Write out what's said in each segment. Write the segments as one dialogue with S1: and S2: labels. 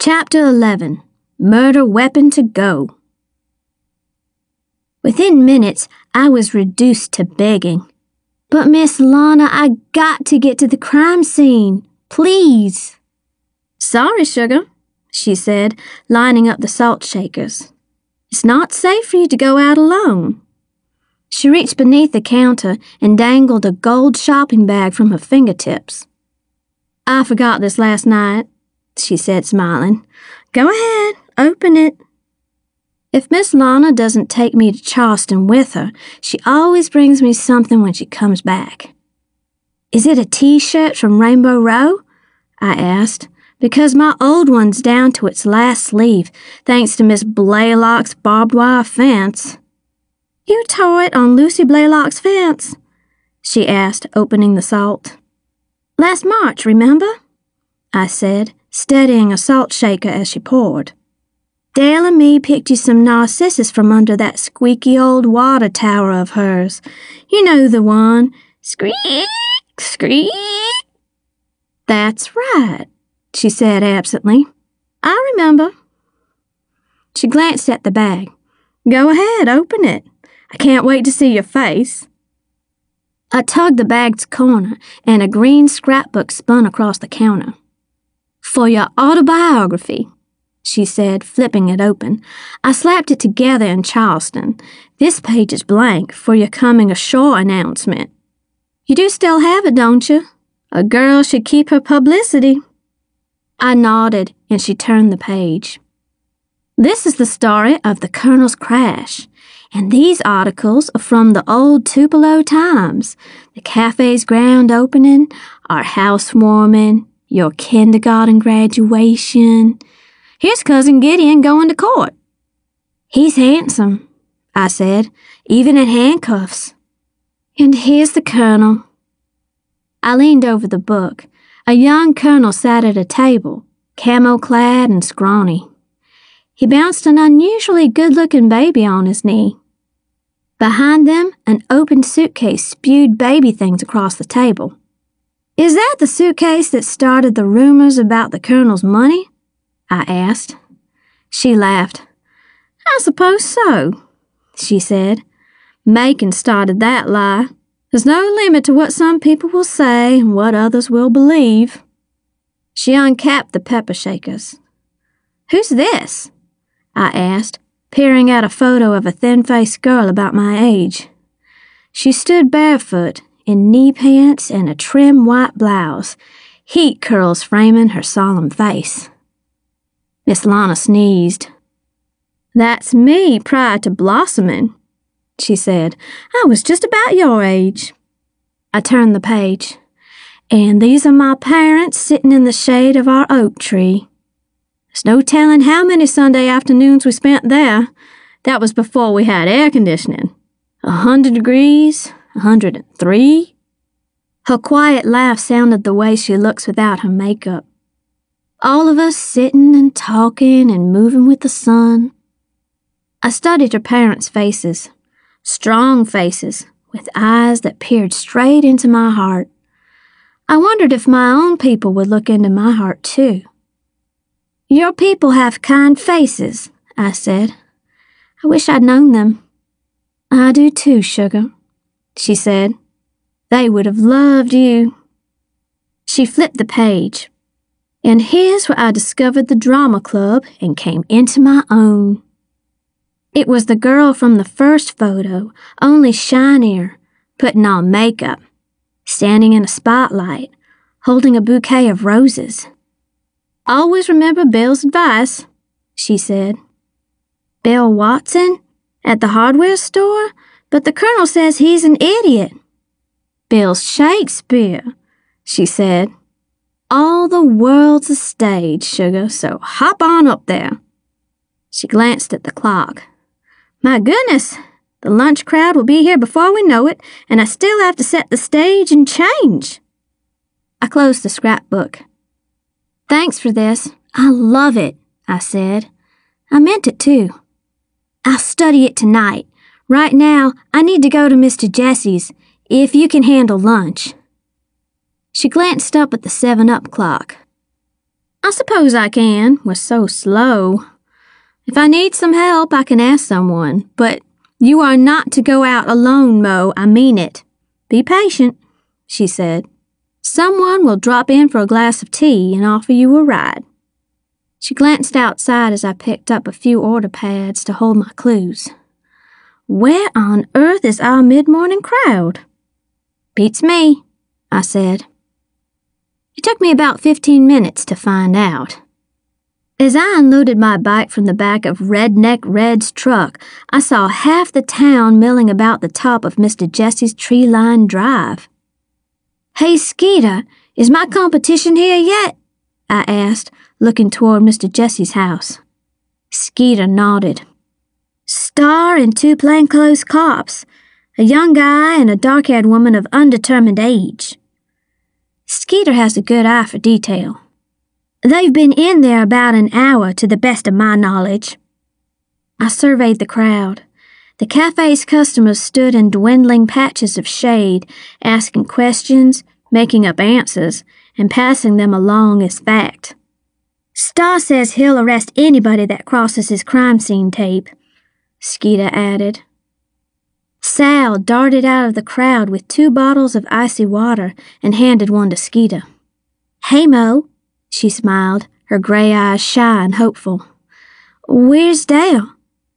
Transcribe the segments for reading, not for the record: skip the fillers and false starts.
S1: Chapter 11. Murder Weapon to Go. Within minutes, I was reduced to begging. But Miss Lana, I got to get to the crime scene. Please. Sorry, sugar, she said, lining up the salt shakers. It's not safe for you to go out alone. She reached beneath the counter and dangled a gold shopping bag from her fingertips. I forgot this last night, she said, smiling. Go ahead, open it. If Miss Lana doesn't take me to Charleston with her, she always brings me something when she comes back. Is it a t-shirt from Rainbow Row? I asked, because my old one's down to its last sleeve, thanks to Miss Blaylock's barbed wire fence. You tore it on Lucy Blaylock's fence? She asked, opening the salt. Last March, remember? I said, steadying a salt shaker as she poured. Dale and me picked you some narcissus from under that squeaky old water tower of hers. You know the one. Squeak, squeak. That's right, she said absently. I remember. She glanced at the bag. Go ahead, open it. I can't wait to see your face. I tugged the bag's corner, and a green scrapbook spun across the counter. For your autobiography, she said, flipping it open. I slapped it together in Charleston. This page is blank for your coming ashore announcement. You do still have it, don't you? A girl should keep her publicity. I nodded, and she turned the page. This is the story of the Colonel's crash, and these articles are from the old Tupelo Times, the cafe's grand opening, our housewarming, your kindergarten graduation. Here's Cousin Gideon going to court. He's handsome, I said, even in handcuffs. And here's the Colonel. I leaned over the book. A young colonel sat at a table, camo-clad and scrawny. He bounced an unusually good-looking baby on his knee. Behind them, an open suitcase spewed baby things across the table. Is that the suitcase that started the rumors about the Colonel's money? I asked. She laughed. I suppose so, she said. Macon started that lie. There's no limit to what some people will say and what others will believe. She uncapped the pepper shakers. Who's this? I asked, peering at a photo of a thin-faced girl about my age. She stood barefoot, in knee pants and a trim white blouse, heat curls framing her solemn face. Miss Lana sneezed. That's me prior to blossoming, she said. I was just about your age. I turned the page. And these are my parents sitting in the shade of our oak tree. There's no telling how many Sunday afternoons we spent there. That was before we had air conditioning. 100 degrees, 103. Her quiet laugh sounded the way she looks without her makeup. All of us sitting and talking and moving with the sun. I studied her parents' faces. Strong faces, with eyes that peered straight into my heart. I wondered if my own people would look into my heart too. Your people have kind faces, I said. I wish I'd known them. I do too, sugar, she said. They would have loved you. She flipped the page. And here's where I discovered the drama club and came into my own. It was the girl from the first photo, only shinier, putting on makeup, standing in a spotlight, holding a bouquet of roses. Always remember Bill's advice, she said. Bill Watson? At the hardware store? But the Colonel says he's an idiot. Bill's Shakespeare, she said. All the world's a stage, sugar, so hop on up there. She glanced at the clock. My goodness, the lunch crowd will be here before we know it, and I still have to set the stage and change. I closed the scrapbook. Thanks for this. I love it, I said. I meant it too. I'll study it tonight. Right now, I need to go to Mr. Jesse's, if you can handle lunch. She glanced up at the 7-Up clock. I suppose I can, we're so slow. If I need some help, I can ask someone, but you are not to go out alone, Mo, I mean it. Be patient, she said. Someone will drop in for a glass of tea and offer you a ride. She glanced outside as I picked up a few order pads to hold my clues. Where on earth is our mid-morning crowd? Beats me, I said. It took me about 15 minutes to find out. As I unloaded my bike from the back of Redneck Red's truck, I saw half the town milling about the top of Mr. Jesse's tree-lined drive. Hey, Skeeter, is my competition here yet? I asked, looking toward Mr. Jesse's house. Skeeter nodded. Star and 2 plainclothes cops, a young guy and a dark-haired woman of undetermined age. Skeeter has a good eye for detail. They've been in there about an hour, to the best of my knowledge. I surveyed the crowd. The cafe's customers stood in dwindling patches of shade, asking questions, making up answers, and passing them along as fact. Star says he'll arrest anybody that crosses his crime scene tape, Skeeter added. Sal darted out of the crowd with 2 bottles of icy water and handed one to Skeeter. Hey, Mo, she smiled, her gray eyes shy and hopeful. Where's Dale?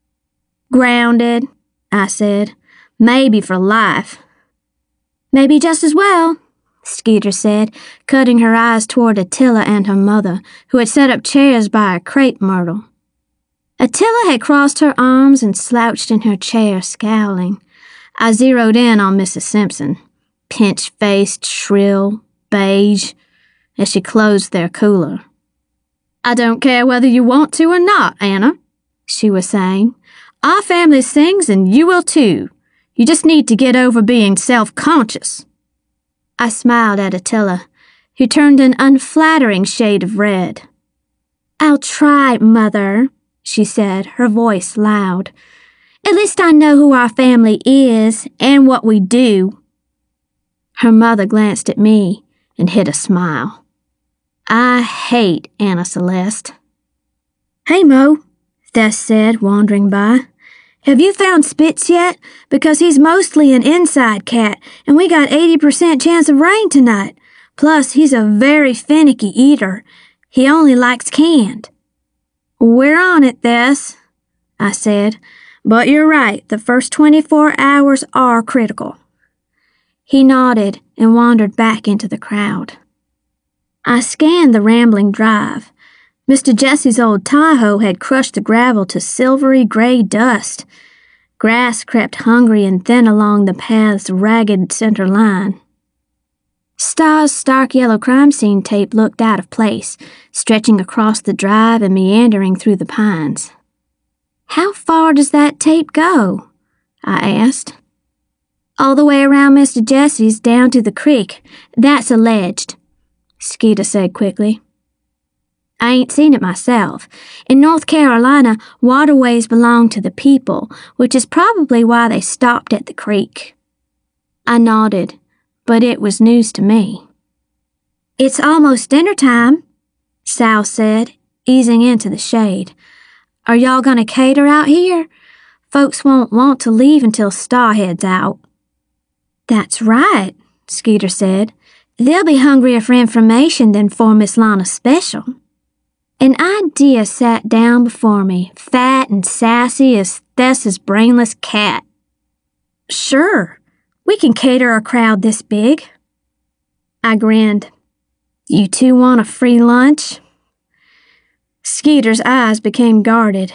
S1: Grounded, I said. Maybe for life. Maybe just as well, Skeeter said, cutting her eyes toward Attila and her mother, who had set up chairs by a crepe myrtle. Attila had crossed her arms and slouched in her chair, scowling. I zeroed in on Mrs. Simpson, pinch-faced, shrill, beige, as she closed their cooler. I don't care whether you want to or not, Anna, she was saying. Our family sings and you will too. You just need to get over being self-conscious. I smiled at Attila, who turned an unflattering shade of red. I'll try, Mother, she said, her voice loud. At least I know who our family is and what we do. Her mother glanced at me and hid a smile. I hate Anna Celeste. Hey, Mo, Thess said, wandering by. Have you found Spitz yet? Because he's mostly an inside cat, and we got 80% chance of rain tonight. Plus, he's a very finicky eater. He only likes canned. We're on it, Thess, I said. But you're right, the first 24 hours are critical. He nodded and wandered back into the crowd. I scanned the rambling drive. Mr. Jesse's old Tahoe had crushed the gravel to silvery gray dust. Grass crept hungry and thin along the path's ragged center line. Star's stark yellow crime scene tape looked out of place, stretching across the drive and meandering through the pines. How far does that tape go? I asked. All the way around Mr. Jesse's down to the creek. That's alleged, Skeeter said quickly. I ain't seen it myself. In North Carolina, waterways belong to the people, which is probably why they stopped at the creek. I nodded, but it was news to me. It's almost dinner time, Sal said, easing into the shade. Are y'all gonna cater out here? Folks won't want to leave until Star heads out. That's right, Skeeter said. They'll be hungrier for information than for Miss Lana's special. An idea sat down before me, fat and sassy as Thess's brainless cat. Sure, we can cater a crowd this big. I grinned. You two want a free lunch? Skeeter's eyes became guarded.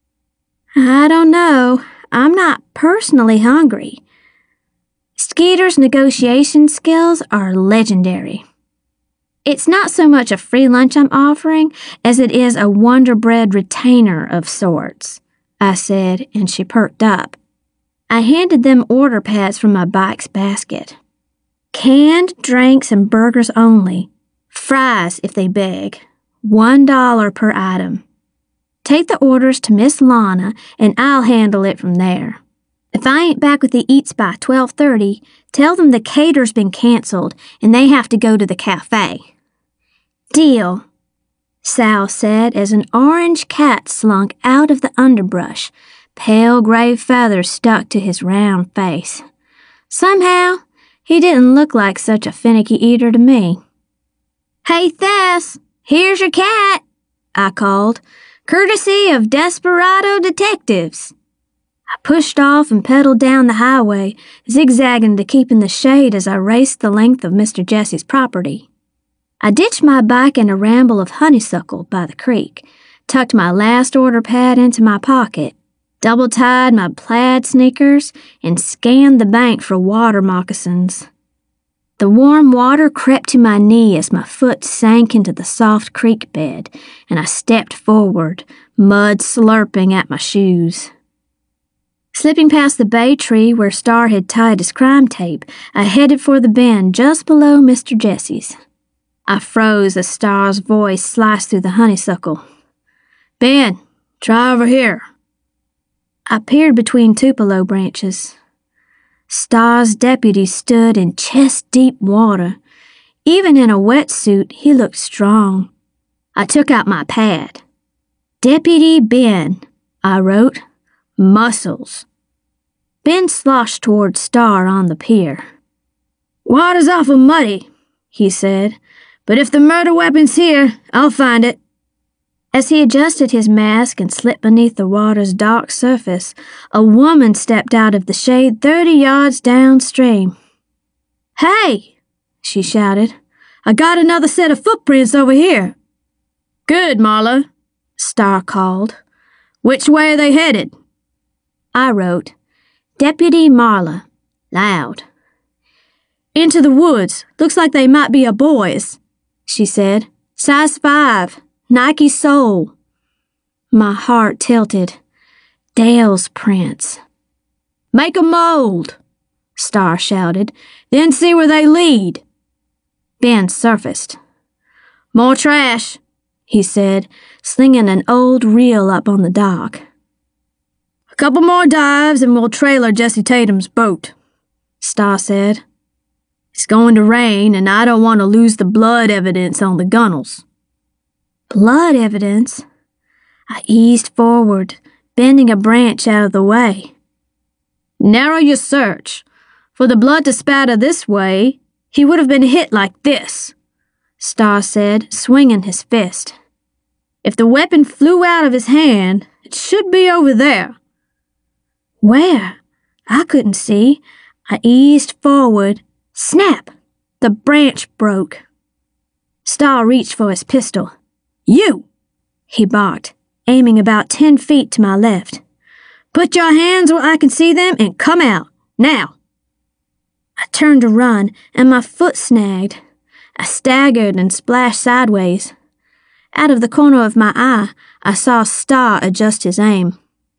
S1: I don't know. I'm not personally hungry. Skeeter's negotiation skills are legendary. It's not so much a free lunch I'm offering as it is a Wonder Bread retainer of sorts, I said, and she perked up. I handed them order pads from my bike's basket. Canned drinks and burgers only. Fries if they beg. $1 per item. Take the orders to Miss Lana and I'll handle it from there. If I ain't back with the eats by 12:30, tell them the cater's been canceled and they have to go to the cafe. Deal. Sal said as an orange cat slunk out of the underbrush. Pale gray feathers stuck to his round face. Somehow, he didn't look like such a finicky eater to me. "Hey, Thess, here's your cat," I called, courtesy of Desperado Detectives. I pushed off and pedaled down the highway, zigzagging to keep in the shade as I raced the length of Mr. Jesse's property. I ditched my bike in a ramble of honeysuckle by the creek, tucked my last order pad into my pocket, double-tied my plaid sneakers, and scanned the bank for water moccasins. The warm water crept to my knee as my foot sank into the soft creek bed, and I stepped forward, mud slurping at my shoes. Slipping past the bay tree where Star had tied his crime tape, I headed for the bend just below Mr. Jesse's. I froze as Star's voice sliced through the honeysuckle. "Ben, try over here." I peered between tupelo branches. Star's deputy stood in chest-deep water. Even in a wetsuit, he looked strong. I took out my pad. "Deputy Ben," I wrote. "Muscles." Ben sloshed toward Star on the pier. "Water's awful muddy," he said, "but if the murder weapon's here, I'll find it." As he adjusted his mask and slipped beneath the water's dark surface, a woman stepped out of the shade 30 yards downstream. "Hey!" she shouted. "I got another set of footprints over here." "Good, Marla," Star called. "Which way are they headed?" I wrote, "Deputy Marla," loud. "Into the woods. Looks like they might be a boy's," she said. "Size 5. Nike sole." My heart tilted. Dale's prints. "Make a mold," Star shouted. "Then see where they lead." Ben surfaced. "More trash," he said, slinging an old reel up on the dock. "A couple more dives and we'll trailer Jesse Tatum's boat," Star said. "It's going to rain and I don't want to lose the blood evidence on the gunnels." Blood evidence? I eased forward, bending a branch out of the way. "Narrow your search. For the blood to spatter this way, he would have been hit like this," Star said, swinging his fist. "If the weapon flew out of his hand, it should be over there." Where? I couldn't see. I eased forward. Snap! The branch broke. Star reached for his pistol. "You!" he barked, aiming about 10 feet to my left. "Put your hands where I can see them and come out, now." I turned to run, and my foot snagged. I staggered and splashed sideways. Out of the corner of my eye, I saw Star adjust his aim.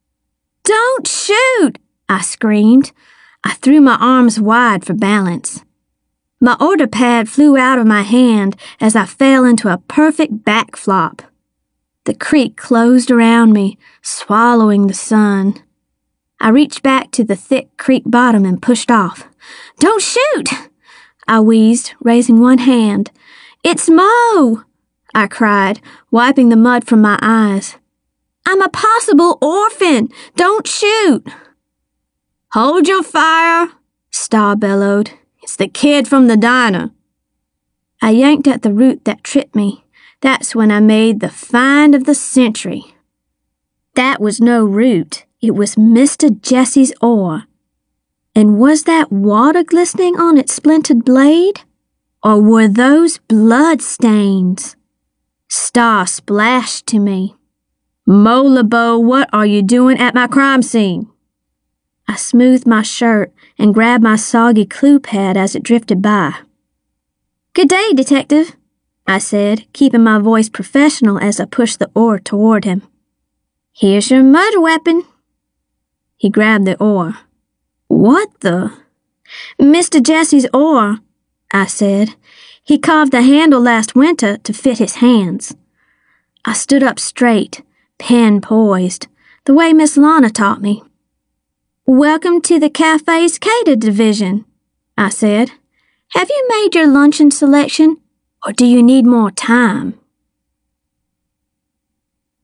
S1: "Don't shoot!" I screamed. I threw my arms wide for balance. My order pad flew out of my hand as I fell into a perfect backflop. The creek closed around me, swallowing the sun. I reached back to the thick creek bottom and pushed off. "Don't shoot!" I wheezed, raising one hand. "It's Mo!" I cried, wiping the mud from my eyes. "I'm a possible orphan! Don't shoot!" "Hold your fire!" Star bellowed. "It's the kid from the diner." I yanked at the root that tripped me. That's when I made the find of the century. That was no root. It was Mr. Jesse's oar. And was that water glistening on its splintered blade? Or were those blood stains? Star splashed to me. "Mo LeBeau, what are you doing at my crime scene?" I smoothed my shirt and grabbed my soggy clue pad as it drifted by. "Good day, Detective," I said, keeping my voice professional as I pushed the oar toward him. "Here's your murder weapon." He grabbed the oar. "What the—" "Mr. Jesse's oar," I said. "He carved the handle last winter to fit his hands." I stood up straight, pen poised, the way Miss Lana taught me. "Welcome to the cafe's cater division," I said. "Have you made your luncheon selection, or do you need more time?"